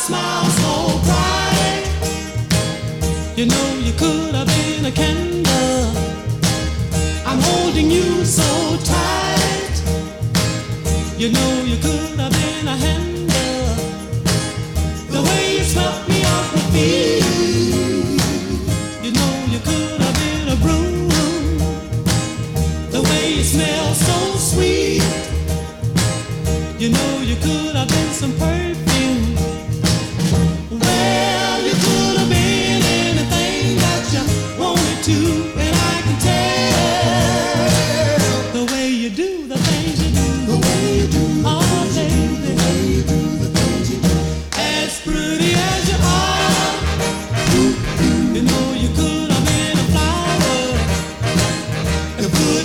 smile so bright. You know you could have been a candle. I'm holding you so tight. You know you could have been a handle. The way you swept me off my feet. You know you could have been a broom. The way you smell so